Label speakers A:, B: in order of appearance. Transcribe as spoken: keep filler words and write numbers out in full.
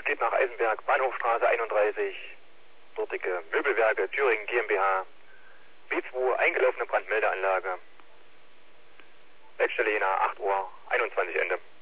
A: Es geht nach Eisenberg, Bahnhofstraße einunddreißig, dortige Möbelwerke Thüringen GmbH, B zwei, eingelaufene Brandmeldeanlage. Leitstelle Jena, acht Uhr, einundzwanzig Ende.